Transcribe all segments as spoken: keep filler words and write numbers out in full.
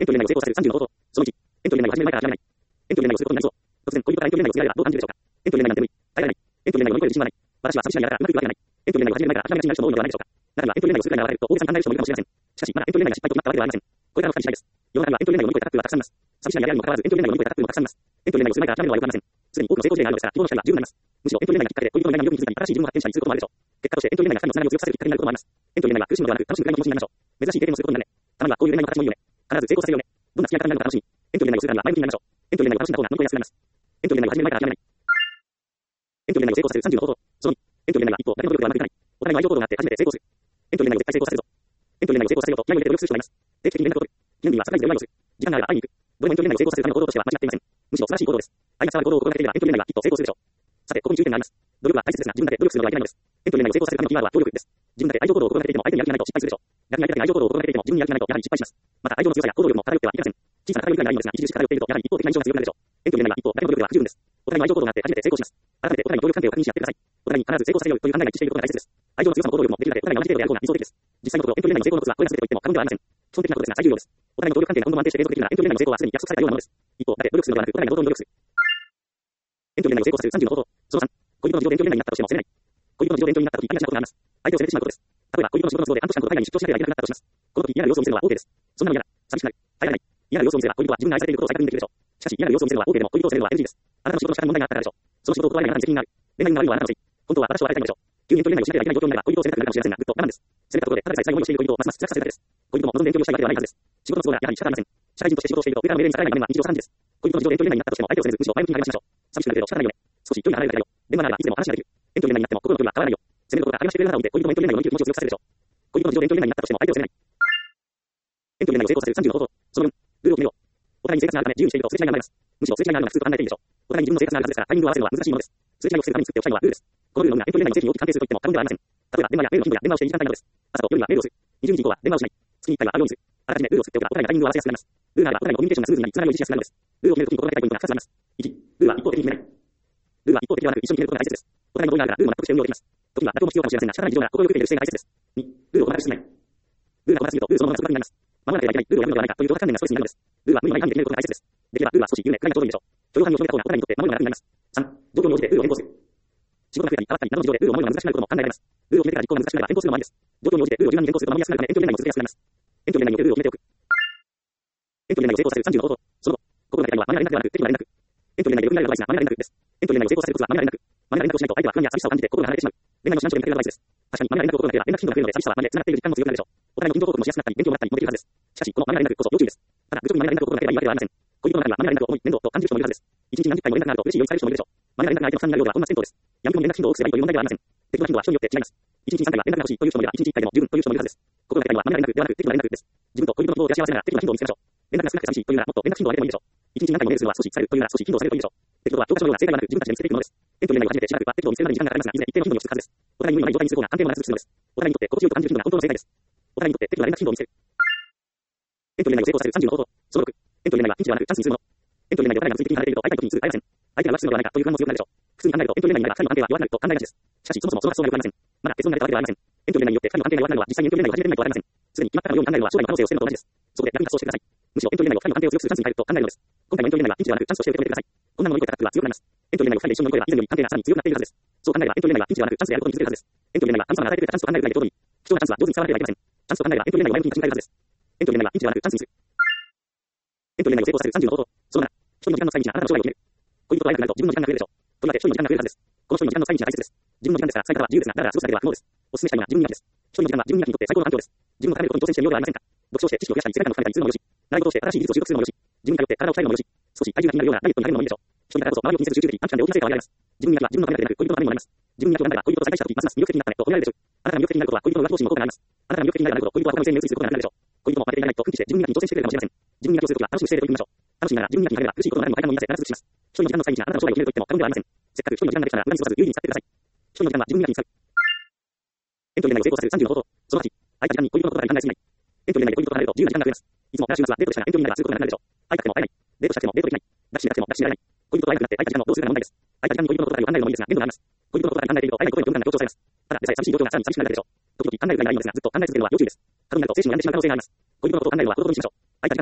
エントリー内を成功させるさんじゅうの方法。そのいち、エントリー内を始める前から諦めない。エントリー内をすることになりそう。突然、恋人からエントリー内を付き合いがどう感じるでしょうか。エントリー内なんて無理、耐えられない。エントリー内を乗り越える自信はない。私は寂しながらうまくいくわけがない。エントリー内を始める前から諦めがちになる人も多いのではないでしょうか。中にはエントリー内をするくらいなら笑えると大げさに考える人もいるかもしれません。しかし、まだエントリー内が失敗となったわけではありません。これからの二人次第です。世の中にはエントリー内を乗り越えたカップルはたくさんいます。寂しなやり合いにもかかわらずエントリー内を乗り越えたカップルもたくさんいます。エントリー内をする前から諦めるのはよくありません。すでに多くの成功事例があるのですから、希望の光は十分になります。むしろエントリー内がきっかけで恋人の悩みをよく気づかに新しい自分を発見したりすることもあるでしょう。結果としてエントリー内が二人のつながりを強くさせるきっかけになることもあります。エントリー内は苦しむのではなく楽しむくらいの気持ちになりましょう。珍しい経験をすることになるね。たまにはこういう恋愛の形もいいよね。必ず成功させるよね。どんな付き合い方になるのか楽しみ。エントリー内をするからには前向きになりましょう。エントリー内を楽しんだ方が乗り越えやすくなります。エントリー内を始める前から諦めない。エントリー内を成功させるさんじゅうの方法。そのに、エントリー内は一歩だけの努力ではうまくいかない。お互いの愛情行動があって初めて成功する。エントリー内を絶対成功させるぞ。エントリー内を成功させようと気合を入れて努力する必要があります。定期的に連絡を取る。記念日にはサプライズでお祝いをする。時間があれば会いに行く。どれもエントリー内を成功させるための行動としては間違っていません。むしろ素晴らしい行動です。愛が伝わる行動を心がけていればエントリー内はきっと成功するでしょう。さて、ここに注意点があります。努力は大切ですが、自分だけ努力するのはいけないのです。エントリー内を成功させるためのキーワードは努力です。自分だけ愛情行動を心がけていても相手にやる気がないと失敗するでしょう。逆に相手だけ愛情行動を心がけていても自分にやる気がないとやはり失敗します。また愛情の強さや行動力も偏ってはいけません。小さな偏りくらいならいいのですが、著しく偏っているとやはり一方的な印象が強くなるでしょう。エントリー内は一方だけの努力では不十分です。お互いの愛情行動があって初めて成功します。改めてお互いの協力関係を確認し合ってください。お互いに必ず成功させようという考えが一致していることが大切です。愛情の強さも行動力もできるだけお互いが同じ程度である方が理想的です。実際のところエントリー内の成功のコツはこれらすべてと言っても過言ではありません。基本的なことですが最重要です。お互いの協力関係が今後も安定して連続できるならエントリー内の成功はすでに約束されたようなものです。一方だけ努力するのではなくお互いが同等に努力する。エントリー内を成功させるさんじゅうの方法。そのさん、恋人の事情でエントリー内になったとしても責めない。恋人の事情でエントリーになったときありがちなことがあります。相手を責めてしまうことです。例えば恋人の仕事の都合で半年間と海外に出張しなければいけなくなったとします。この時嫌な様子を見せるのは OK です。そんなの嫌だ。寂しくなる。耐えられない。嫌な様子を見せれば恋人は自分が愛されていることを再確認できるでしょう。しかし嫌な様子を見せるのは OK でも恋人を責めるのは エヌジー です。あなたの仕事の仕方に問題があったからでしょう。その仕事を断れないあなたに責任がある。恋愛に悪いのはあなたのせい。本当は私を愛されたいのでしょう。急にエントリー内をしなければいけない状況になれば恋人を責めたくなるかもしれませんが、ぐっと我慢です。責めたところでただでさえ最後にしている恋人をますます辛くさせるだけです。恋人も望んでエントリーをしたいわけではないはずです。仕事の都合がやはり仕方ありません。社会人として仕事をしていると上からの命令に逆らえない場面は日常茶飯事です。恋人の事情でエントリー内になったとしても相手を責めずむしろ前向きに励ましましょう。寂しくなるけど仕方ないよね。少し距離が離れるだけだよ。電話ならばいつでも話ができる。エントリー内になっても心の距離は変わらないよ。責めることが励ましてくれるならを見て恋人もエントリー内を乗り切る気持ちを強くさせるでしょう。恋人の事情でエントリー内になったとしても相手を責めない。エントリー内を成功させるさんじゅうの方法。そのよん、ルールを決めよう。お互いに生活があるため自由にしているとすれ違いが生まれます。むしろすれ違いがあるのが普通と考えていいでしょう。お互いに自分の生活があるはずですからタイミングを合わせるのは難しいものです。すれ違いを防ぐために作っておきたいのはルールです。このルールのみがエントリー内の製品を大きく関係すると言っても過言ではありません。例えば電話やメールの頻度や電話をしている時間帯などです。朝と夜にはメールをする。にじゅうにじ以降は電話をしない。月にいっかいは会うようにする。あらかじめルールを作っておけばお互いがタイミングを合わせやすくなります。ルールがあればお互いのコミュニケーションがスムーズになりつながりを維持しやすくなるのです。ルールを決めるときに心がけたいポイントがふたつあります。いち、ルールは一方的に決めない。ルールは一方的ではなく一緒に決めることが大切です。お互いの同意があるからルールを納得して運用できます。時には妥協も必要かもしれませんが、仕方ない事情なら心をよく受け入れる姿勢が大切です。に、ルールを細かくしすぎない。ルールが細かすぎるとルールそのものが複雑になります。守らなければいけないルールを破るのではないかという道徳観念がストレスになるのです。ルールは無理のない範囲で決めることが大切です。できればルールは少し緩め、くらいがちょうどいいでしょう。許容範囲を広めた方がお互いにとって守るのが楽になります。さん、状況に応じてルールを変更する。仕事が増えたり変わったりなどの事情でルールを守るのが難しくなることも考えられます。ルールを決めてから実行が難しくなれば変更するのもありです。状況に応じてルールを柔軟に変更すると守りやすくなるためエントリー内も続けやすくなります。エントリー内におけるルールを決めておく。エントリー内を成功させるさんじゅうの方法。その後、心がけたいのはマニュアルなくではなく適度な連絡。エントリー内でよく見られるアドバイスがマニュアル連絡です。エントリー内を成功させるコツはマニュアル連絡。マニュアル連絡をしないと相手は不安や寂しさを感じて心が離れてしまう。恋愛の指南書で見かけるアドバイスです。確かにマニュアル連絡を心がければ連絡頻度が増えるので寂しさは離れ繋がっている実感も強くなるでしょう。お互いの近況報告もしやすくなったり勉強もなったりもできるはずです。しかしこのマニュアル連絡こそ要注意です。ただ愚直にマニュアル連絡を心がければいいわけではありません。恋人の中にはマニュアル連絡を重い面倒と感じる人もいるはずです。一日に何十回も連絡があると嬉しいようにされる人もいるでしょう。マニュアル連絡が相手の負担になるようでは本末転倒です。やみくもに連絡頻度を多くすればいいという問題ではありません。適当な頻度は人によって違います。一日にさんかいは連絡が欲しいという人もいれば一日いっかいでも十分という人もいるはずです。心がけたいのはマニュアル連絡ではなく適度な連絡です。自分と恋人の都合を照らし合わせながら適度な頻度を見つけましょう。連絡が少なくて寂しいというならもっと連絡頻度を上げてもいいでしょう。一日に何回もメールするのは少しされるというなら少し頻度を下げるといいでしょう。適度は教科書のような正解はなく自分たちで見つけていくものです。エントリー内を始めてしばらくは適度を見つけるまでに時間がかかりますが、いずれ一定の頻度に落ち着くはずです。お互いに無理のない状態にする方が安定も長く続くのです。お互いにとって心地よいと感じる頻度が本当の正解です。お互いにとって適度な連絡頻度を見せる。エントリー内を成功させるさんじゅうの方法。そのろく、エントリー内はピンチではなくチャンスにするもの。エントリー内でお互いがついて離れていると相手にとってに通ずる相手に通られません。相手が浮つのではないかという不安も強くなるでしょう。普通に考えるとエントリー内になればふたりの関係は弱くなると考えがちです。しかしそもそもその発想が良くありません。まだ結論が出たわけではありません。エントリー内によってふたりの関係が弱くなるのは実際にエントリー内を始めてみないとわかりません。すでに決まったかのように考えるのは将来の可能性を捨てるのと同じです。そこで役に立つそうしてください。むしろエントリー内をふたりの関係を強くするチャンスに変えると考えるのです。今回のエントリー内はピンチではなくチャンスとして受け止めてください。こんなの乗り越えたカップルは強くなります。エントリー内をふたりで一緒に乗り越えれば以前より関係がさらに強くなっているはずです。そう考えればエントリー内はピンチではなくチャンスであることに気づけるはずです。エントリー内は神様が与えてくれたチャンスと考えるぐらいでちょうどいい。貴重なチャンスは上手に使わなければいけません。チャンスと考えればエントリー内を前向きに立ち向かえるはずです。エントリー内はピンチではなくチャンスにする。エントリー内を成功させるさんじゅうの方法。そのなな、一人の時間の使い道があなたの将来を決める。恋人と会えなくなると自分の時間が増えるでしょう。とりわけ一人の時間が増えるはずです。この一人の時間の使い道が大切です。自分の時間ですから使い方は自由ですが、だから過ごすだけでは不能です。お勧めしたいのは自分磨きです。一人の時間は自分磨きにとって最高の環境です。自分を高めることに挑戦してみようではありませんか。読書をして知識を増やしたり、世界観を深めたりするのもよし、習い事をして新しい技術を習得するのもよし、自分に頼って体を鍛えるのもよし、少し体重が気になるようなダイエットに励むのもいいでしょう。一人だからこそ周りを気にせず集中的、短期間で大きな成果を上げられます。自分磨きは自分のためだけでなく恋人のためにもなります。自分磨きを頑張れば恋人と再会した時、ますます魅力的になったねと褒められるでしょう。あなたが魅力的になることは恋人の浮気防止にも効果があります。あなたが魅力的になるほど恋人は他の異性に目移りすることがなくなるでしょう。恋人も負けていないと奮起して自分磨きに挑戦してくれるかもしれません。自分磨きをするときは楽しむ姿勢で取り組みましょう。楽しみながら自分磨きに励めば苦しいことのないも相手の言い出せ必ずします。一人の時間の使い道があなたの将来を決めると言っても過言ではありません。せっかく一人の時間ができたら無駄に過ごさず有意義に使ってください。一人の時間は自分磨きに使う。エントリー内を成功させるさんじゅうの方法。そのはち、空いた時間に恋人のことばかり考えすぎない。エントリー内で恋人と離れると自由な時間が増えます。いつも毎週末はデートでしたがエントリー内はすることがなくなるでしょう。会いたくても会えない。デートしたくてもデートできない。抱きしめたくても抱きしめられない。恋人と会えなくなって空いた時間をどうするかが問題です。空いた時間に恋人のことばかり考えるのもいいですが限度があります。恋人のことばかり考えていると会えないことへの距離感が強調されます。ただでさえ寂しい状況がさらに寂しくなるだけでしょう。時々考えるぐらいならいいのですがずっと考え続けるのは要注意です。過度になると精神の病んでしまう可能性があります。恋人のことを考えるのはほどほどにしましょう。空いた時間には自分がやるべきこと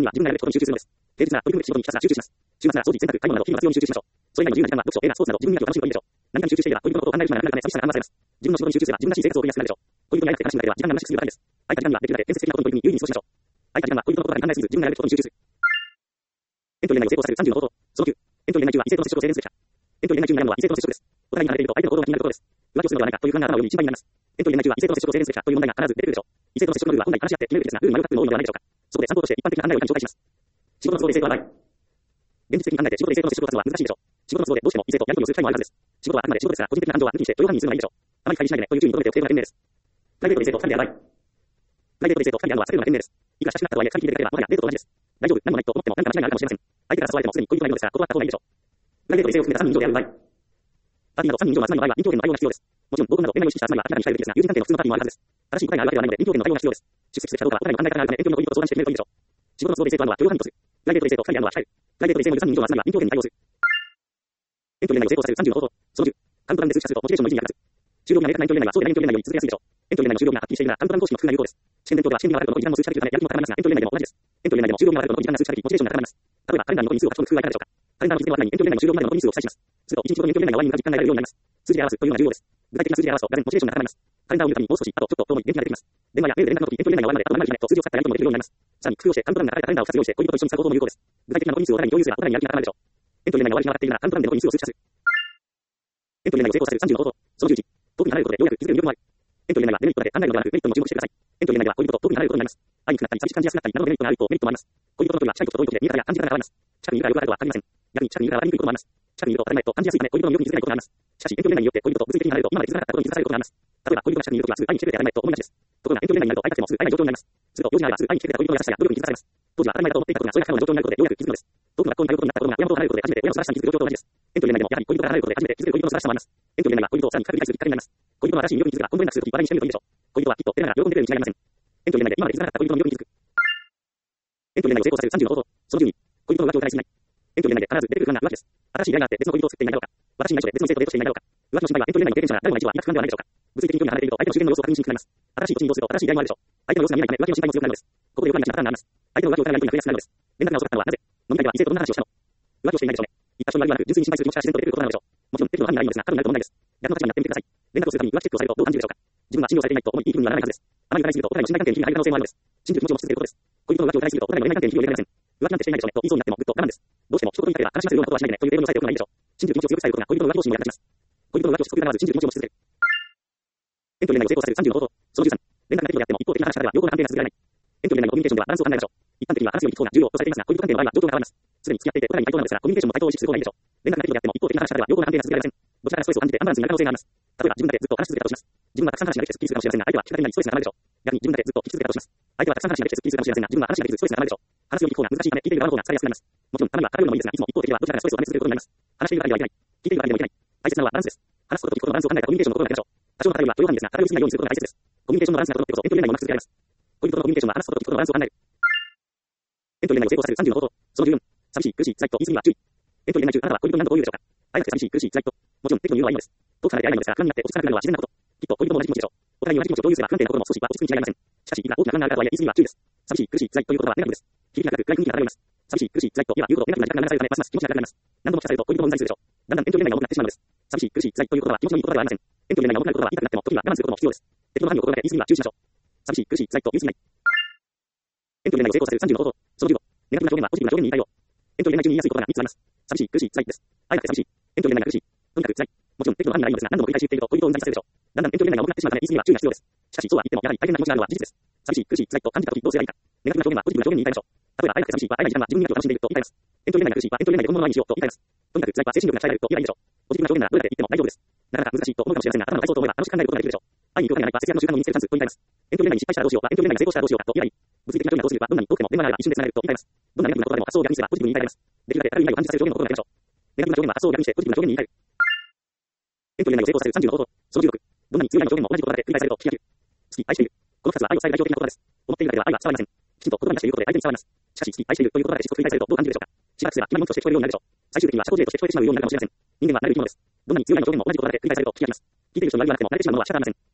に集中するのです。平日なら取り組む仕事にひたすら集中します。週末なら掃除、洗濯、買い物など日々の活用に集中しましょう。それ以外の自由な時間は読書、映画、スポーツなど自分に楽しむことを入れましょう。何かに集中していれば恋人のことを考える暇がなくなるため寂しさが緩和されます。自分の仕事に集中すれば自分らしい生活を送りやすくなるでしょう。恋人に会いたくて悲しむだけでは時間が虚しくすぎるためです。空いた時間にはできるだけ建設的なことに取り組み有意義に過ごしましょう。空いた時間は恋人のことばかり考えすぎず自分がやるべきことに集中する。エントリー恋愛を成功させるさんじゅうの方法。そのきゅう。エントリー恋愛中は異性との接触を制限するべきか。エントリー恋愛中に悩むのは異性との接触です。お互いに離れていると相手の行動が気になることです。浮気をするのではないかという不安が頭をより心配になります。エントリー恋愛中は異性との接触を制限すべきかという問題が必ず出てくるでしょう。異性との接触のルールは本来話し合って決めるべきですが、ルールに迷う方も多いのではないでしょうか。そこで参考として一般的な案内を紹介します。仕事の都合で異性とはない。現実的に考えて仕事で異性との接触を出すのは難しいでしょう。仕事の都合でどうしても異性とやり取りをする機会もあるはずです。仕事はあくまで仕事ですが、個人的な感情は抜きにして許容範囲にするのがいいでしょう。あまり会議しないでねという注意に留めておく程度が賢明です。プライベートで異性と二人でやる場合。プライベートで異性と二人でやるのは避けるのが賢明です。いくら親しくなったとはいえ、二人きりで出かければ、もはやデートと同じです。大丈夫、何もないと思っても何か間違いがあるかもしれません。相手から誘われてもすでに恋人がいるのですが、断った方がいいでしょう。プライベートで異性を含めたさんにん以上でやる場合。パーティーなどさんにん以上の集まりの場合は、臨機応変の対応が必要です。もちろん、合コンなど恋愛を意識した集まりは明らかに控えるべきですが、友人関係の普通のパーティーもあるはずです。正しい答えがあるわけではないので、臨機応変の対応が必要です。出席するかどうかはお互いの考え方があるため、遠慮の恋人と相談して決めるといいでしょう。仕事の都合で異性と会うのは許容範囲とする。プライベートで異性と二人で会うのは控える。プライベートで異性もいるさんにん以上の集まりは臨機応変に対応する。エントリー恋愛を成功させるさんじゅうの方法。そのじゅう。カウントダウンで数値化するとモチベーションの維持に役立つ。終了日が明確なエントリー恋愛はそうでないエントリー恋愛より続けやすいでしょう。エントリー恋愛の終了日がはっきりしているなら、カウントダウン方式の工夫が有効です。試験勉強では試験日があることの時間も数値化できるため、やる気も高まりますが、エントリー恋愛でも同じです。エントリー恋愛でも終了日があることの時間が数値化でき、モチベーションが高まります。例えば、カレンダーに残り日数を書き込む工夫はいかがでしょうか。カレンダーの日付の後にエントリー恋愛の終了までの残り日数を記載します。すると、いちにちごとにエントリー恋愛が終わりに向かう時間が得られるようになります。数字で表すというのが重要です。具体的な数字で表すと、画面モチベーションが高まります。カレンダーを見るたびにもう少し、あとちょっとと思い元気が出てきます。電話やメールで連絡の時、エントリー恋愛が終わるまであと何日までと数字を使ってやることもできるようになります。さらに、工夫をしてカウントダウンが書かれたカレンダーをふたつ用意して恋人と一緒に使うことも有効です。具体的な残り日数をお互いに共有すればお互いにやる気が高まるでしょう。エントリー恋愛が終わり日が分かっているなら、カウントダウンで残り日数を数値化する。エントリー恋愛を成功させるさんじゅうの方法。そのじゅういち。遠くに離れることでようやく気づける魅力もある。エントリー恋愛はデメリットだけ考えるのではなく、メリットにも注目してください。エントリー恋愛では恋人と遠くに離れることになります。愛にくなったり寂しく感じやすくなったりなどのデメリットがある一方、メリットもあります。恋人との距離は近い時と遠い時で見え方や感じ方が変わります。近くにいるからよくあるとは限りません。逆に近くにいるから分かりにくいこともあります。近くにいると当たり前と感じやすいため恋人の魅力に気づけないことがあります。しかし、エントリー恋愛によって恋人と物理的に離れると今まで気づかなかったことに気づかされることがあります。例えば、恋人が近くにいるときはすぐ会いに来てくれて当たり前と思いがちです。ところが、エントリー恋愛になると会いたくてもすぐ会えない状況になります。すると、用事があればすぐ会いに来てくれた恋人の優しさや努力に気づかされます。当時は当たり前だと思っていたことがそれが不可能な状況になることでようやく気づくのです。遠くの学校に通うことになったことが親元を離れることで初めて親の素晴らしさに気づく状況と同じです。エントリー恋愛でもやはり恋人から離れることで初めて気づける恋人の素晴らしさもあります。エントリー恋愛は恋人をさらに深く理解するきっかけになります。恋人の新しい魅力に気づくが今後連絡するとき話題にしてみるといいでしょう。恋人はきっと照れながら喜んでくれるに違いありません。エントリー恋愛で今まで気づかなかった恋人の魅力に気づく。エントリー恋愛を成功させるさんじゅうの方法。そのじゅうに。恋人の浮気を疑いすぎない。エントリー恋愛で必ず出てくる不安が浮気です。新しい出会いがあって別の恋人を作っていないだろうか。私に内緒で別の異性とデートしていないだろうか。浮気の心配はエントリー恋愛の経験者なら誰もが一度は抱く不安ではないでしょうか。物理的に距離が離れていると相手の自然の様子を確認しにくくなります。新しい土地に移動すると新しい出会いもあるでしょう。相手の様子が見えないため浮気の心配も強くなるのです。ここでよくありがちなパターンがあります。相手の浮気を疑う恋が増えやすくなるのです。連絡が遅かったのはなぜ？飲み会では異性とどんな話をしたの？浮気をしていないでしょうね。言った人にはなく純粋に心配する気持ちから自然と出てくることなのでしょう。もちろん出てくるのは犯人がいいのですが、多分なると問題です。逆の立場になってみてください。連絡をするために浮気チェックをされるとどう感じるでしょうか。自分は信用されていないと思いいい気分にはならないはずです。あまり疑いすぎるとお互いの信頼関係に火が入る可能性もあるのです。信じる気持ちを持ち続けることです。恋人の浮気を疑いすぎるとお互いの恋愛関係に火を入れられません。浮気なんてしていないでしょうねと言いそうになってもぐっと我慢です。どうしても一言言いたければ話しますようなことはしないでねという例文を押さえておくのがいいでしょう。信じる気持ちを強くされることが恋人の浮気を心を役立ちます。恋人の浮気をしつこく疑わず信じる気持ちを持ち続ける。エントリー恋愛を成功させるさんじゅうの方法。そのじゅうさん。連絡ができるのであっても一方的な話し方では良好な関係が続けられない。エントリー恋愛のコミュニケーションではバランスを考えましょう。一般的には話すより聞く方が重要とされていますが、恋人関係の場合は状況が変わります。すでに付き合っていてお互いに対等なのですが、コミュニケーションも対等を意識する方がいいでしょう。連絡ができるのであっても一方的な話し方では良好な関係が続けられません。どちらかがストレスを感じてアンバランスになる可能性があります。例えば自分だけずっと話し続けたとします。自分はたくさん話ができてスッキリするかもしれませんが、相手は聞くだけにストレスが溜まるでしょう。逆に自分だけずっと聞き続けたとします。相手はたくさん話ができてスッキリするかもしれませんが、自分は話ができずストレスが溜まるでしょう。話すより聞く方が難しいため、聞いている側の方が疲れやすくなります。もちろん、ためには語るのもいいですが、いつも一方的ではどちらかがストレスを溜め続けることになります。話しているからではいけない。聞いているからでもいけない。大切なのはバランスです。話すことと聞くことのバランスを考えたコミュニケーションの心がけましょう。多少の偏りは許容範囲ですが、偏りすぎないようにすることが大切です。コミュニケーションのバランスが整ってこそエントリー恋愛もうまく続けられます。恋人とのコミュニケーションは話すことと聞くことのバランスを考える。エントリー恋愛を成功させるさんじゅうの方法。そのじゅうよん。寂しい、苦しい、辛いと言い過ぎには注意。エントリー恋愛中、あなたは恋人に何とこう言うでしょうか。会いたくて寂しい、苦しい、辛いと。もちろん適度に言うのはいいのです。遠く離れて会えないのですが、不安になって落ち着かなくなるのは自然なこと。きっと恋人も同じ気持ちでしょう。お互いに同じ気持ちを共有すれば不安定なことも少しは落ち着くに違いません。しかし、いくら大きな不安があるかとはいえ言い過ぎには注意です。寂しい、苦しい、辛いということはネガティブです。響きが高く暗い雰囲気が漂います。寂しい、苦しい、辛いと言えば言うほどネガティブな時間が流れるため、ますます気持ちが高くなります。何度も聞かされると恋人もうんざりするでしょう。だんだんエントリー恋愛が重くなってしまうのです。寂しい、苦しい、辛いということは気持ちのいいことではありません。エントリー恋愛が重くなることは言いたくなっても時には我慢することも必要です。適当な範囲を心がけて言い過ぎには注意しましょう。寂しい、苦しい、辛いと言い過ぎない。エントリー恋愛を成功させるさんじゅうの方法。そのじゅうご。ネガティブな表現はポジティブな表現に言い換えよう。エントリー恋愛中に言いやすいことがみっつあります。寂しい、苦しい、辛いです。会えなくて寂しい。エントリー恋愛が苦しい。とにかく辛い。もちろん適度な範囲がいいのですが、何度も繰り返し言っていると恋人をうんざりさせるでしょう。だんだんエントリー恋愛が重くなってしまうため言い過ぎには注意が必要です。しかし、そうは言ってもやはり大変な気持ちがあるのは事実です。寂しい、苦しい、辛いと感じたときどうすればいいか。ネガティブな表現はポジティブな表現に言い換えましょう。例えば、会えなくて寂しいは会えない時間は自分になく楽しんでいると言い換えます。エントリー恋愛が苦しいはエントリー恋愛で本物の愛にしようと言い換えます。とにかく辛いは精神力が鍛えられると言えばいいでしょう。ポジティブな表現ならどれだけ言っても大丈夫です。なかなか難しいと思うかもしれませんが、頭の体操と思えば楽しく考えることができるでしょう。会いに行くわけがないは節約の習慣を身につけるチャンスと言い換えます。エントリー恋愛に失敗したらどうしようか、エントリー恋愛が成功したらどうしようかと言えばいい。物理的な表現はどうするか、どんなに遠くても電話があれば一瞬で繋がれると言い換えます。どんなネガティブなことでも発想を逆にすればポジティブに言い換えられます。できるだけ軽い意味を感じさせる表現の心がけましょう。ネガティブな表現は発想を逆にしてポジティブな表現に言い換える。エントリー恋愛を成功させるさんじゅうの方法。そのじゅうろく。どんなに強い愛の表現も同じ言葉だけ繰り返されると聞き飽きる。好き、愛している。このふたつは愛を伝える代表的な言葉です。思っているだけでは愛は伝わりません。きちんと言葉に出していることで相手に伝わります。しかし、好き、愛しているという言葉だけしつこく繰り返されるとどう感じるでしょうか。しばらくすれば決まり文句として聞こえるようになるでしょう。最終的には社交辞令として聞こえてしまうようになるかもしれません。人間は慣れる生き物です。どんなに強い愛の表現も同じ言葉だけ繰り返されると聞き飽きます。聞いている人に言われなくても慣れてしまうものは仕方ありません。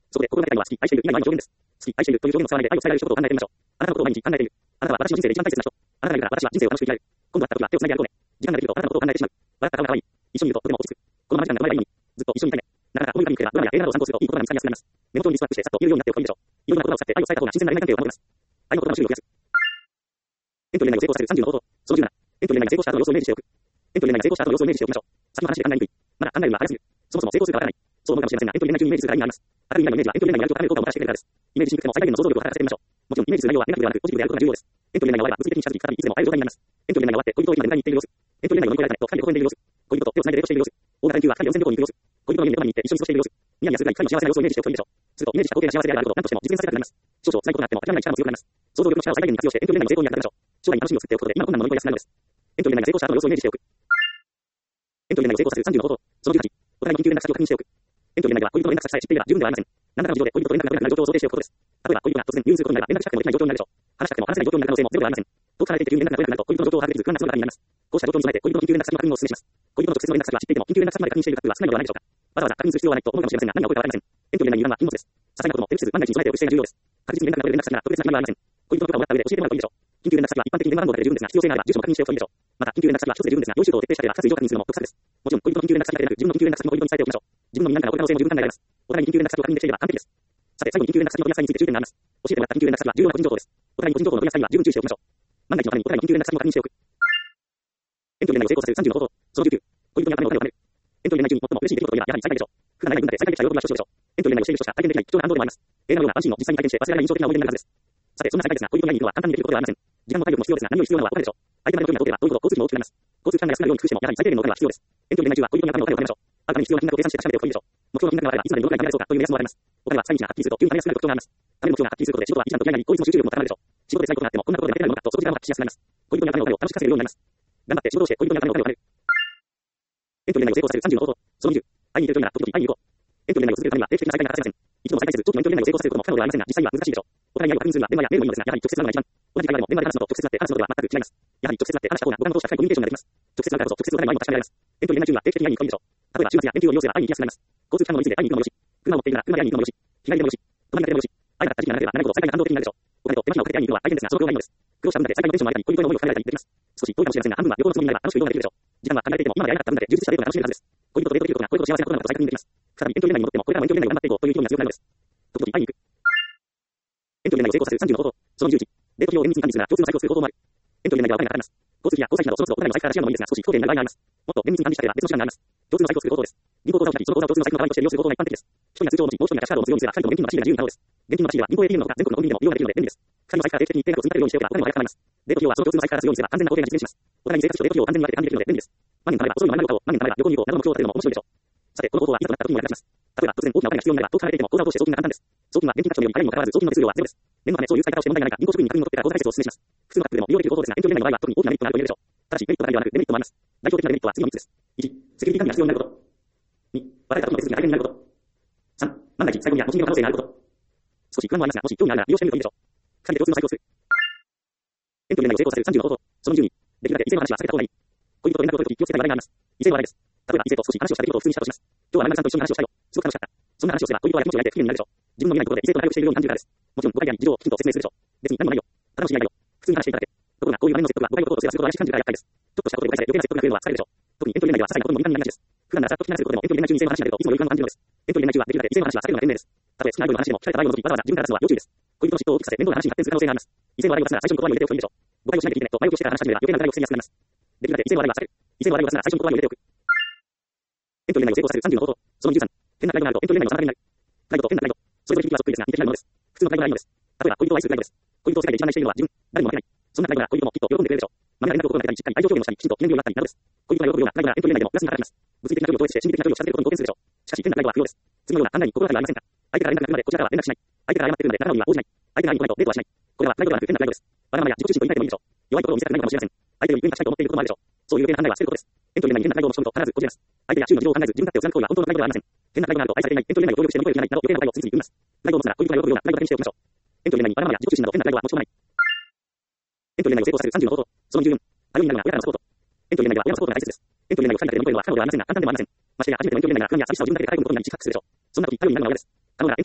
そこで、心の中には好き、愛している以外の上限です。好き、愛しているという上限を使わないで愛を伝えられることを考えてみましょう。あなたのことを毎日考えている。あなたは私の人生で一番大切な人。あなたがいるから私は人生を楽しく生きられる。今度会った時は手を繋いで歩こうね。時間ができるとあなたのことを考えてしまう。笑った顔が可愛い。一緒にいるととても落ち着く。このまま時間が生まればいいのに。ずっと一緒にいたいね。なかなか思い浮かびにくればドラマや映画などを参考するといいことが見つかりやすくなります。目元にリストアップしてさっと言えるようになっておくといいでしょう。いろんな言葉を使って愛を伝えた方が自然な恋愛関係を守ります。愛の言葉の種類を増やす。エントリー内を成功させるさんじゅうの方法。そのじゅうなな。エントリー内が成功した後の様子をイメージしておく。エントリー内が成功した後の様子をイメージしておきましょう。先の話で考えにくい。まだ考えるのは早すぎる。そもそも成功するかわからない。そう思うかもしれませんが、エントリー内中にイメージするから意味があります。ある意味のイメージはエントリー内のやると高める効果をもたらしてくれるからです。イメージしにくくても最大限の想像力を働かせてみましょう。もちろんイメージする内容はネガティブではなくポジティブであることが重要です。エントリー内が終われば物理的に近づき再びいつでも会える状態になります。エントリー内が終わって恋人を今迎えに行っている様子。エントリー内を乗り越えられたねと二人で微笑んでいる様子。恋人と手を繋いでデートしている様子。大型連休は二人で温泉旅行に行く様子。恋人の家に泊まりに行って一緒に過ごしている様子。ニヤニヤするぐらい二人の幸せな様子をイメージしておくといいでしょう。するとイメージした光景が幸せであることを何としても実現させたくなります。少々辛いことがあっても諦めない力も強くなります。想像力の力を最大限に活用してエントリー内の成功に役立てましょう。将来に楽しみを作っておくことで今の困難も乗り越えやすくなるのです。エントリー内が成功した後の様子をイメージしておく。エントリー内を成功させるさんじゅうの方法。そのじゅうはち。お互いの緊急連絡先を確認しておく。エントリー内では恋人の連絡先さえ知っていれば十分ではありません。何らかの事情で恋人と連絡が取れなくなる状況を想定しておくことです。例えば恋人が突然入院することになれば連絡したくてもできない状況になるでしょう。話したくても話せない状況になる可能性もゼロではありません。遠く離れていて急に連絡が取れなくなると恋人の状況を把握できず不安なことがになります。こうした状況に備えて恋人の緊急連絡先の確認をお勧めします。恋人の直接の連絡先は知っていても緊急連絡先まで確認している確率は少ないのではないでしょうか。わざわざ確認する必要はないと思うかもしれませんが何が起こるかわかりません。エントリー内に油断は禁物です。些細なことも手抜きせず万が一に備えておく姿勢が重要です。確実に連絡が取れる連絡先なら特別な疑問はありません。恋人の許可をもらった上で教えてもらうといいでしょう。緊急連絡先は一般的に電話番号だけで十分ですが必要性があれば住所も確認しておくといいでしょう。また緊急連絡先は一つで十分ですが用意周到を徹底した上で複数以上確認するのも得策です。もちろん恋人の緊急連絡先だけでなく自分の緊急連絡先も恋人に伝えておきましょう。自分の身なんかの可能性も十分考えられます。お互いに緊急連絡先を確認できていれば完璧です。さて最後に緊急連絡先の取り扱いについて注意点があります。教えてもらった緊急連絡先は重要な個人情報です。お互いに個人情報の取り扱いには十分注意しておきましょう。万が一のためにお互いの緊急連絡先も確認しておく。エントリー内を成功させるさんじゅうの方法。そのじゅうきゅう。恋人に頭をお金を貯める。エントリー内中に最も嬉しい出来事といえばやはり再会でしょう。普段ない分だけ再会できた喜びは少々でしょう。エントリー内をしているとしか体験できない貴重な感動でもあります。映画のようなワンシーンを実際に体験して忘れられない印象的な思い出になるはずです。さてそんな再会ですが恋人に会いに行くのは簡単にできることではありません。時間も体力も必要ですが何より必要なのはお金でしょう。相手の距離が遠ければ遠いほど交通費も大きくなります。交通負担が安くなるように工夫してもやはり最低限のお金は必要です。エントリー内中は恋人に頭をお金を貯めましょう。会うために必要な金額を計算して確かめておくといいでしょう。目標の金額があればいつまでどのくらい貯められそうかという目安もあります。お金は使い道がはっきりすると急に貯めやすくなる特徴があります。貯める目標がはっきりすることで仕事は一段と嫌いに効率も集中力も高まるでしょう。仕事で辛いことがあってもこんなことで負けてないものかとその時間を発揮しやすくなります。恋人に頭をお金を楽しく稼げるようになります。頑張って仕事をして恋人に頭をお金を貯める。エントリー内を成功させるさんじゅうの方法。そのにじゅう。会いに行けるときなら時々会いに行こう。エントリー内を続けるためには定期的な再会が欠かせません。一度も再会せず長期のエントリー内を成功させることも不可能ではありませんが実際には難しいでしょう。お互いに愛を確認するには電話やメールもいいのですがやはり直接会うのが一番。同じ会話でも電話で話すのと直接会って話すのとは全く違います。やはり直接会って話した方が五感を通した深いコミュニケーションができます。直接会うからこそ直接お互いの愛も確かめられます。エントリー内中には定期的に会いに行くといいでしょう。例えば週末や連休を利用すれば会いに行きやすくなります。交通機関の密で会いに行くのもよし、車を持っているなら車で会いに行くのもよし、日帰りでもよし、泊まりがけでもよし、会いがあった時期がなければ長いほど再会が感動的になるでしょう。お金と手間暇をかけて会いに行くのは大変ですがその分がいいのです。苦労した分だけ再会のテンションも上がり恋人の思いを深められたりできます。少し遠いかもしれませんが半分は旅行のつもりになれば楽しく移動ができるでしょう。時間は限られていても今まで会えなかった分だけ充実したデートが楽しめるはずです。恋人とデートできることが恋人と幸せなことなのかと再確認できます。再びエントリー内に戻ってもこれからもエントリー内を頑張っていこうという気分が強くなるのです。時々会いに行く。エントリー内を成功させるさんじゅうの方法。そのじゅういち。デート費を厳密に管理するなら共通の財布をする方法もある。エントリー内ではお金がかかります。交通費や交際費などそろそろお金の財布から出し合うのもいいですが少し不公平になる場合があります。もっと厳密に管理したければ別の手段があります。共通の財布をする方法です。銀行口座を開きその口座を共通の財布の代わりとして利用する方法が一般的です。一人が通帳を持ちもう一人がキャッシュカードを持つようにすればふたりとも現金の出し入れが自由になるのです。現金の出し入れは銀行 エーティーエム のほか全国のコンビニでも利用ができるので便利です。ふたりの財布から定期的に一定額を積み立てるようにしておけばお金も早く貯まります。デート費用はその共通の財布から出すようにすれば安全な工程が実現します。お互いに生活費とデート費用を安全に分けて管理できるので便利です。万年貯めれば遅いのは何を買おう、万年貯めれば旅行に行こうなどの目標を立てるのも面白いでしょう。さてこの方法はいざとなった時にも役立ちます。例えば突然大きなお金が必要になれば遠く離れていても口座を通して送金が簡単です。送金は現金価値のより高いにもかかわらず送金の手数料はゼロです。念のためそういう使い方をして問題がないか銀行職員に確認を取ってから口座開設をお勧めします。複数のカップルでも利用できる方法ですがエントリー内の場合は特に大きなメリットがあると言えるでしょう。ただしメリットだけではなくデメリットもあります。代表的なデメリットは次のみっつです。いち、セキュリティ管理が必要になること。に、渡れた時の手続きが大変になること。さん、万が一再婚や持ち逃げの可能性があること。少し不安もありますがもし興味があるなら利用してみるといいでしょう。ふたりで共通の財布をする。エントリー内を成功させるさんじゅうの方法。そのじゅうに、できるだけ異性の話は避けた方がいい。恋人と連絡を取るとき気をつけたい話題があります。異性の話題です。例えば異性と少し話をした出来事を普通にしたとします。今日は何々さんと一緒に話をしたよ。すごく楽しかった。そんな話をすれば恋人はやきもちを焼いて不機嫌になるでしょう。自分の見えないところで異性と仲良くしているように感じるからです。もちろん誤解や事情をきちんと説明するでしょう。別に何もないよ。ただの知り合いだよ。普通に話していただけ。ところがこういう場面の説得は誤解を解こうとすればすることを怪しく感じるから厄介です。ちょっとしたことで誤解され余計な説得が増えるのは疲れるでしょう。特にエントリー内では些細なことにも敏感になりがちです。普段ならさっと聞き流せることでもエントリー内中に異性の話が出るといつも違和感を感じるのです。エントリー内中はできるだけ異性の話は避けるのが賢明です。たとえ少ない量の話でも聞かれた場合の時わざわざ自分から出すのは要注意です。恋人の嫉妬を大きくさせ面倒な話に発展する可能性があります。異性の話題を出すなら最初に言葉に入れておくといいでしょう。誤解をしないで聞いてねと前置きをしてから話し始めれば余計な流れを防ぎやすくなります。できるだけ異性の話題は避ける。異性の話題を出すなら最初に言葉に入れておく。エントリー内を成功させるさんじゅうの方法。そのじゅうさん。変なプライドがあるとエントリー内の妨げになる。プライドと変なプライド。それぞれ響きはそっくりですが似て非なるものです。普通のプライドがいいのです。例えば恋人を愛するプライドです。恋人を世界で一番愛しているのは自分。誰も負けない。そんなプライドなら恋人もきっと喜んでくれるでしょう。まめな連絡を取られたりしっかり愛情表現をしたりきちんと記念日を祝ったりなどです。恋人が喜ぶようなプライドならエントリー内でもプラスに働きます。物理的な距離を超越して心理的な距離を近づけることに貢献するでしょう。しかし変なプライドは不要です。次のような考えに心当たりはありませんか。相手から連絡が来るまでこちらからは連絡しない。相手から謝っているので仲直りには応じない。相手が愛に来ないとデートはしない。これはプライドではなく変なプライドです。わがままや自己中心と言い換えてもいいでしょう。弱いところを見せたくないかもしれません。相手より上に立ちたいと思っていることもあるでしょう。そういう余計な考えは捨てることです。エントリー内に変なプライドを持ち込むと必ずこじれます。相手や周囲の事情を考えず自分勝手を貫く行為は本当のプライドではありません。変なプライドがあると愛されていない。エントリー内を協力して乗り越える気がないなど余計なプライドを次々生みます。プライドを持つなら恋人が喜ぶようなプライドだけにしておきましょう。エントリー内にわがままや自己中心など変なプライドは持ち込まない。エントリー内を成功させるさんじゅうの方法。そのじゅうよん。頼りになるのが親からのサポート。エントリー内では親のサポートが大切です。エントリー内をふたりだけで乗り越えるのは不可能ではありませんが簡単でもありません。ましてや初めてのエントリー内なら不安や寂しさを自分だけで抱え込むことになり自覚するでしょう。そんな時頼りになるのは親です。可能ならエントリー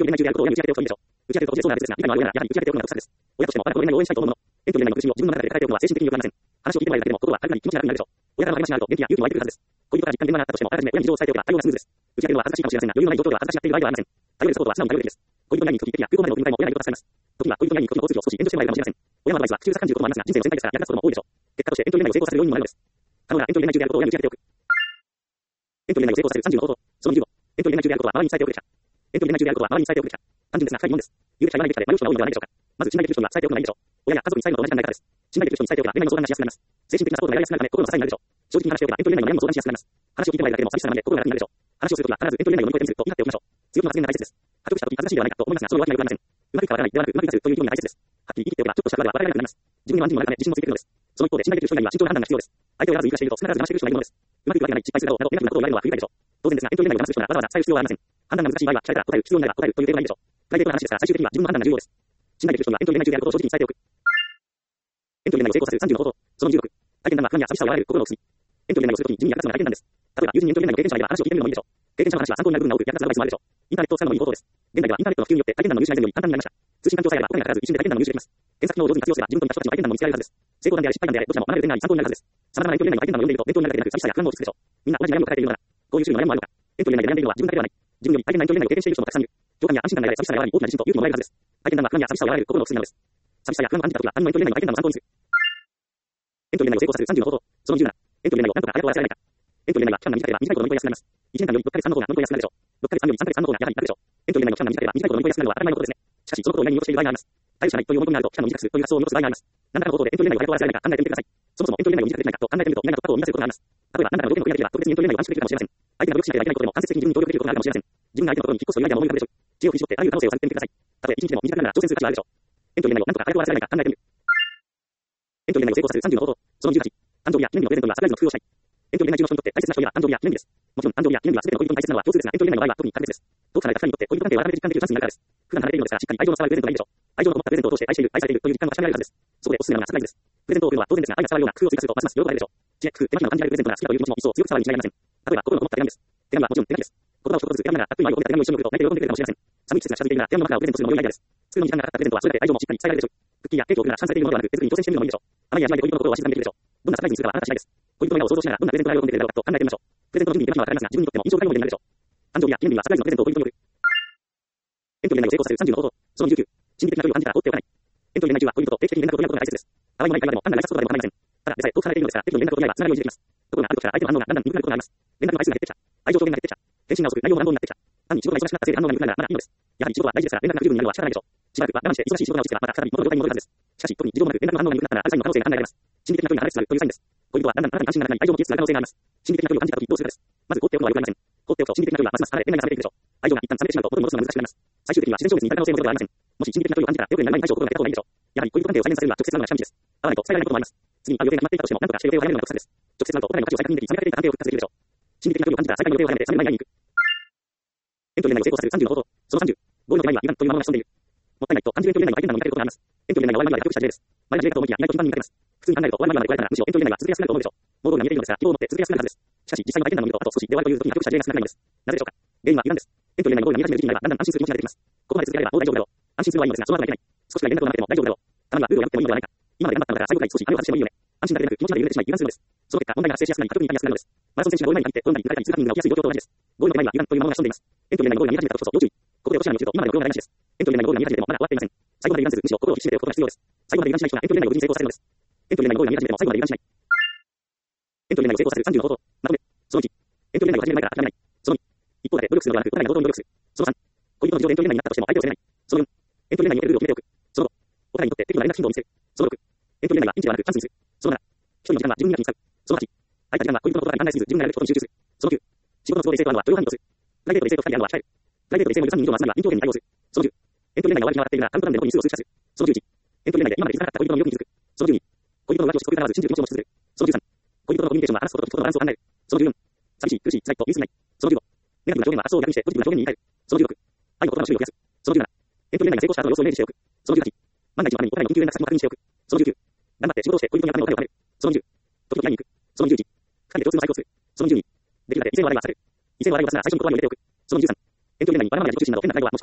年内中であることを親に打ち明けておくといいでしょう。打ち明けることでそうなる説が理解のあるようなら、やはり打ち明けておくのが不策です。親としても我が子年内を応援したいと思うもの。エントリー年内の苦しみを自分の中で抱えておくのは精神的に良くありません。話を聞いてもらえるだけでも心ははるかに気持ち楽になるでしょう。親からの励ましがあると元気や勇気も湧いてくるはずです。恋人から実感電話があったとしても、あらかじめ親に事情を伝えておけば対応がスムーズです。打ち明けるのは恥ずかしいかもしれませんが、余裕のない状況では恥ずかしがっている場合ではありません。頼れるサポートは素直に頼るべきです。恋人に会いに行くとき、駅や空港までの送り迎えも親にと助かります。時には恋人に会いに行くときの交通費を少し遠慮してもらえるかもしれません。親のアドバイスは口うるさく感じることもありますが、人生の選択ですから役立つことも多いでしょう。結果としてエントリー内を成功させる要因にもなるのです。可能なエントリー内中であることを親に打ち明けておく。エントリー内を成功させるさんじゅうの方法。そのじゅうご。エントリー内中であることは周りに伝えておくべきだ。エントリー内中であることは周りに伝えておくべきだ。単純ですが深い疑問です。有でか言わないべきかで迷う人が多いのではないでしょうか。まず信頼できる人には伝えておくのがいいでしょう。親や家族に伝えるのと同じ考え方です。信頼できる人に伝えておけば恋愛の相談がしやすくなります。精神的なサポートがやりやすくなるため心の支えになるでしょう。正直に話しておけばエントリー内の悩みも相談しやすくなります。話を聞いてもらえるだけでも寂しさなので心が楽になるでしょう。話をするときは必ずエントリー内を乗り越えてみると言い張っておきましょう。強気の発言が大切です。獲得したとき恥ずかしいではないかと思いますが、そのわけにはよくありません。うまくいくかわからないではなく、うまくいかずという議論が大切です。はっきり言い切っておけば、ちょっとした不安は笑えなくなります。自分にも安心もあるため自信もついてくるのです。その一方で信頼できる人以外には慎重な判断が必要です。相手をやらず言い出していると必ず騙してくる人がいるのです。うまくいくわけがない、失敗するだろうなどネガティブなことを言われるのは不愉快でしょう。当然ですが、エントリー内を騙す人がわざわざ伝える必要はありません。判断が難しい場合は聞かれたら答える必要になれば答えるという程度がいいでしょう。プライベートな話ですが、最終的には自分の判断が重要です。信頼できる人にはエントリー内中であることを正直に伝えておく。エントリー内を成功させるさんじゅうの方法。そのじゅうろく。体験談は不安や寂しさを和らげる心の薬。エントリー内をするときに地味に役立つのが体験談です。例えば友人にエントリー内の経験者がいれば話を聞いてみるのもいいでしょう。経験者の話は参考になる部分が多く役立つアドバイスもあるでしょう。インターネットを使うのもいい方法です。現代ではインターネットの普及によって体験談の入手が以前より簡単になりました。通信環境さえあれば答えがかからず一瞬で体験談の入手できます。検索機能を上手に活用すれば自分と似た人たちの体験談も見つけられるはずです。成功談であれ失敗談であれどちらも学べる点があり参考になるはずです。様々なエントリー内の体験談を読んでいると勉強になるだけでなく寂しさや不安も落ち着くでしょう。みんな同じ悩みを抱えているのだ。こういう種類の悩みもあるのか。エントリー内で悩んでいるのは自分だけではない。自分より体験談エントリー内を経験している人もたくさんいる。共感や安心感が得られ寂しさが和らぎ大きな自信と勇気ももらえるはずです。体験談は不安や寂しさを和らげる心の薬なのです。寂しさや不安を感じたときは他人のエントリー内の体験談を参考にする。エントリー内を成功させるさんじゅうの方法。そのじゅうなな。エントリー内をなんとか早く終わらせられないか。エントリー内は期間が短ければ短いほど乗り越えやすくなります。いちねんかんよりろっかげつかんの方が乗り越えやすくなるでしょう。ろっかげつかんよりさんかげつかんの方がやはり楽でしょう。エントリー内の期間が短ければ短いほど乗り越えやすくなるのは当たり前のことですね。しかしそのことを親に言おうとしている場合があります。対応しかないという思い込みがあると期間を短くするという発想を持つ場合があります。何らかの方法でエントリー内を早く終わらせられないか考えてみてください。そもそもエントリー内を短くできないかと考えてみると親が突破口を見出せることがあります。例えば何らかの条件をクリアできれば特別にエントリー内を短縮できるかもしれません。相手が努力しなければいけないことでも間接的に自分に協力できることがあるかもしれません。自分が相手のところに引っ越すというアイデアも思い浮かぶでしょう。知恵を振り絞ってあらゆる可能性を探ってみてください。たとえいちにちでも短くなら挑戦する価値はあるでしょう。エントリー内をなんとか早く終わらせられないか考えてみる。エントリー内を成功させるさんじゅうの方法。そのじゅうはち。誕生日や記念日のプレゼントにはサプライズの工夫をしたい。エントリー内中の人にとって大切な人には誕生日や記念日です。もちろん誕生日や記念日は全ての恋人に大切なのは共通ですが、エントリー内の場合は特に格別です。遠く離れたふたりにとって恋人関係を改めて実感できるチャンスになるからです。普段離れているのですが、しっかり愛情の伝わるプレゼントがいいでしょう。愛情のこもったプレゼントを通して愛している、愛されているという実感が確かめられるはずです。そこでおすすめなのがサプライズです。プレゼントを贈るのは当然ですが、愛が伝わるような工夫を追加するとますます喜ばれるでしょう。知恵、工夫、手間暇を感じられるプレゼントが好きだという気持ちも一層強く伝わるに違いありません。例えば心のこもった手紙です。手紙はもちろん手紙です。言葉を一言ずつ選びながらたっぷりの愛を込めた手紙を一緒に送ると大体喜んでくれるかもしれません。寒い季節が近づいているなら手紙のマフラーをプレゼントするのも良いアイデアです。作るのに時間がかかったプレゼントはそれだけ愛情もしっかり伝えられるでしょう。クッキーやケーキを送るなら賛成できるものではなく手作りに挑戦してみるのもいいでしょう。甘い味わいで恋人の心をわしづかみできるでしょう。どんなサプライズにするかはあなた次第です。恋人の親を想像しながらどんなプレゼントが喜んでくれるだろうかと考えてみましょう。プレゼントの準備に手間暇はかかりますが自分にとっても印象深い思い出になるでしょう。誕生日や記念日はサプライズのプレゼントを恋人に送る。エントリー内を成功させるさんじゅうの方法。そのじゅうきゅう。心理的な距離を感じたら放っておかない。エントリー内中は恋人と定期的に連絡を取り合うことが大切です。たわいもない会話でも単なる挨拶とかでも構いません。ただでさえ遠く離れているのですから適度に連絡を取り合えばつながりを維持できます。ところがある時から相手の反応がだんだん鈍くなることがあります。連絡の回数が減ってきた。愛情表現が減ってきた。返信が遅く内容も乱暴になってきた。単に仕事が忙しくなったせいで反応が鈍くなるならまだいいのです。やはり仕事は大事ですから連絡が不十分になるのは仕方ないでしょう。しばらくは我慢して忙しい仕事が落ち着けばまた再び元の状態に戻るはずです。しかし特に事情もなく連絡の反応が鈍くなったらある際の可能性が考えられます。心理的な距離が離れつつあるというサインです。恋人はだんだんあなたに安心がなくなり愛情も消えつつある可能性があります。心理的な距離を感じた時どうするかです。まず放っておくのは良くありません。放っておくと心理的な距離はますます離れ恋愛が冷めていくでしょう。愛情が一旦冷めてしまうと元に戻すのは難しくなります。最終的には自然消滅に至る可能性もゼロではありません。もし心理的な距離を感じたらよくない前に対処を心がけた方がいいでしょう。やはり恋人関係を再現させるには直接会うのが近道です。会わないと伝えられないこともあります。次に会う予定が決まっていたとしても何とかして予定を早めるのが得策です。直接会うとお互いの価値を再確認でき冷めかけていた関係を復活できるでしょう。心理的な距離を感じたら再会の予定を早めて冷める前に会いに行く。エントリー内を成功させるさんじゅうの方法。そのさんじゅう。ゴールの手前には歪という魔物が潜んでいる。もったいないと感じるエントリー内の相手の見かけることがあります。エントリー内のワイワイは隠した例です。前が例かと思いきや意外と頻繁に見かけます。普通に考えるとワイワイまで加えたらむしろエントリー内は続けやすくなると思うでしょう。もうゴールが見えているのですが、希望を持って続けやすくなるはずです。しかし実際の相手の見るとあと少しで終わりという時に隠した例が少なくないのです。なぜでしょうか。原因は歪です。エントリー内のゴールが見え始める時期になればだんだん安心する気持ちが出てきます。ここまで続けられればもう大丈夫だろう。安心するのはいいのですがその後がいけない。少しくらい連絡をなくても大丈夫だろう。たまにはルールを破ってもいいのではないか。今まで頑張ったのだから最後くらい少し羽を外してもいいよね。安心だけでなく気持ちまで揺れてしまい油断するのです。その結果問題が発生しやすくなり過去に至りやすくなるのです。マラソン選手がゴール前に入って転んだり抜かれたり通過人が起きやすい状況と同じです。ゴールの手前には油断という魔物が潜んでいます。エントリー内のゴールが見え始めた時こそ要注意。ここで落とし穴に落ちると今までのゴールが台無しです。エントリー内のゴールが見え始めてもまだ終わっていません。最後まで油断せずむしろ心を引き締めておくことが必要です。最後まで油断しない人がエントリー内を無事に成功させるのです。エントリー内のゴールが見え始めても最後まで油断しない。エントリー内を成功させるさんじゅうの方法。まとめ。そのいち。エントリー内を始める前から諦めない。そのに。一方だけ努力するのではなくお互いが同等に努力する。そのさん。恋人の事情でエントリー内になったとしても相手を責めない。そのよん。エントリー内におけるルールを決めておく。そのご。お互いにとって適度な連絡頻度を見せる。そのろく。エントリー内はピンチではなくチャンスにする。そのなな。一人の時間は自分に役に使う。そのはち。空いた時間は恋人のことが考えすぎず自分がやることに集中する。そのきゅう。仕事の都合で異性と会うのは許容範囲とする。プライベートで異性と二人で会うのは控える。プライベートで異性も許さん人以上の集まりは臨機応変に対応する。そのじゅう。エントリー内が悪気が上がっているなら短時間でどこにすぐを通知させる。そのじゅういち。エントリー内で今まで気づかなかった恋人の魅力に気づく。そのじゅうに。恋人の浮気をしつこく疑わず信じる気持ちを持ち続ける。そのじゅうさん。恋人とのコミュニケーションは話すことと聞くことのバランスを考える。そのじゅうよん。寂しい、苦しい、辛いと言い過ぎない。そのじゅうご。ネガティブな表現は発想を逆にしてポジティブな表現に言い換える。そのじゅうろく。愛の言葉の種類を増やす。そのじゅうなな。エントリー内が成功した後の様子をイメージしておく。そのじゅうはち。万が一のためにお互いの緊急連絡先も確認しておく。そのじゅうきゅう。頑張って仕事をして恋人に頭をお金を貯める。そのじゅう。時々会いに行く。そのじゅういち。二人で共通の財布をする。そのじゅうに。できるだけ異性の話題は避ける。異性の話題を出すなら最初に言葉に入れておく。そのじゅうさん。エントリー内にバラマや自己中心など変な態度は持ち込まない。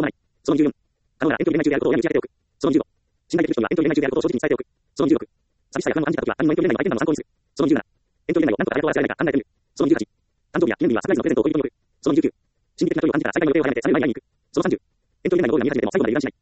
そのにじゅうよん、可能な遠距離恋愛中であることを親に打ち明けておく。そのにじゅうご、信頼できる人には遠距離恋愛中であることを正直に伝えておく。そのにじゅうろく、寂しさや不安を感じたときは他人の遠距離恋愛の相手などを参考にする。そのにじゅうなな、遠距離恋愛を何とかありがとうはし合えないか考えてみる。そのにじゅうはち、誕生日や記念日にはサプライズのプレゼントを恋人に贈る。そのにじゅうきゅう、心理的な距離を感じたら再会の予定を早めて再び会いに行く。そのさんじゅう、遠距離恋愛のゴールが見え始めても最後まで油断しない。